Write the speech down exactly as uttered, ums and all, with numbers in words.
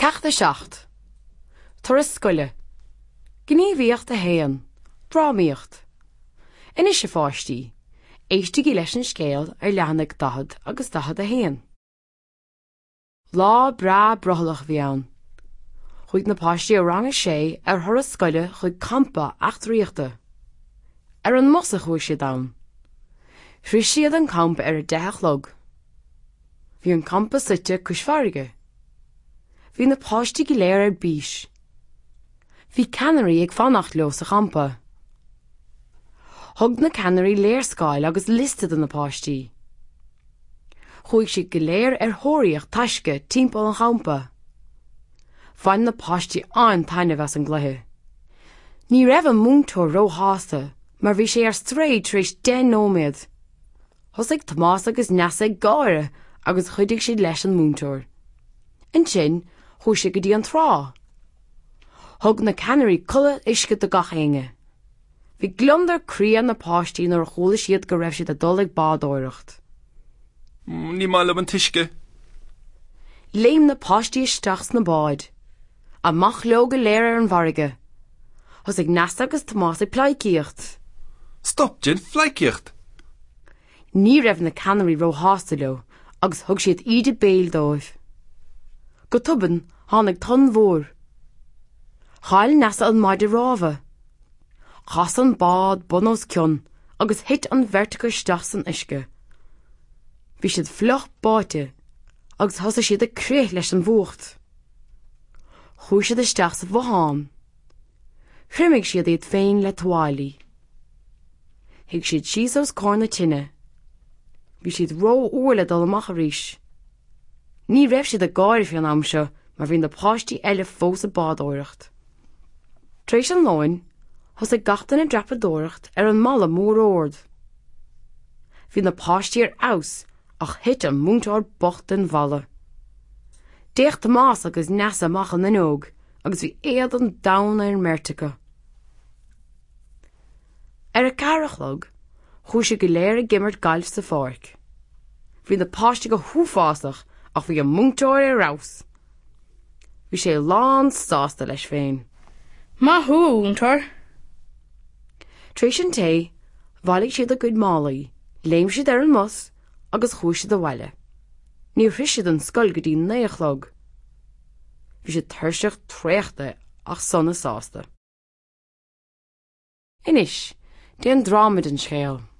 Ceachta seacht. Tar is scoile. Gníomhaíocht a héan. Brámíocht. Inis sé fáistí. Éistí leis an scéal ar leannaigh dahad agus dahad a héan. Lá bra brothlach bhí ann. Chuig na páistí a rang sé ar thura scoile chuig campa achtaríochta. Ar an mosa chuig sé dam. Rhys siad an camp ar a deich log. Bhí an campa suite cúisfarige. Bhí na páistí go léir ar bís. Bhí canairí ag fannacht leo sa campa. Thug na canairí léirscáil agus listad an na páistí. Chuig si go léir ar thóiríocht taisce timpeall an campa. Bhain na páistí an tainne bheas an gluthe. Ní raibh an múntóir ró hásta, mar bhí sé ar stréid tríéis den nóméad. Thosaigh Tomás agus neasaigh gáire agus chuidigh siad leis an múntóir. In sin, chuaigh sé go dtí an trá. Thug na canairí culla isce do gach éinge. Bhí glundar crían na páistí nar chola siad go raibh siad a dul ag bádóireacht. Ní mála an tuisce. Léim na páistí isteach na báid. Amach leo go léir ar an bharige. Thosaigh neas agus Tomás ag pleicíocht. Stop, Jin, fleicíocht. Ní raibh na canairí ró hásta leo, agus thug siad iad béal dóibh. Go tuban tháinig ton mhór. Cháil neasa an maidide rábha. Chas an bád bunós cion, agus hit an vertigo isteach san isce. Bhí siad fluch báite, agus thosa siad a créith leis an bhuacht. Chúi siad isteach sa bhán. Chrimigh siad iad féin le toáilí. Hiag siad síos os cór na tine. Bhí siad ró uirle dul amach a rís. Ní raibh siad a gáir fi an amseo, mar bhín na páistí eile fós a bádóireacht. Tréis an láin, thosaigh gachtain na drapadóireacht ar an mala mór ord. Bhí na páistí ar aus, ach hit an múntóir bocht den bhalle. Déach Tomás agus neasa amach an óg, agus bhí éad an damhna ar merrteacha. Ar a carachlog, chuaigh sé go léir a gimmert gailf sa fáric. Bhí na páistí go thuúfásach ach bhí an múntóir ar aus. Bhí sé lán sásta leis féin. Má thú, úntóir. Tréis an té, bhaigh siad a gcuid málaí, léim siad ar an mus, agus chuaigh siad a bhaile. Ní rhis siad an scoil go dtí naochlog. Bhí siad thuirseach tréachta ach sonna sásta. Inis, déan drámid an scéal.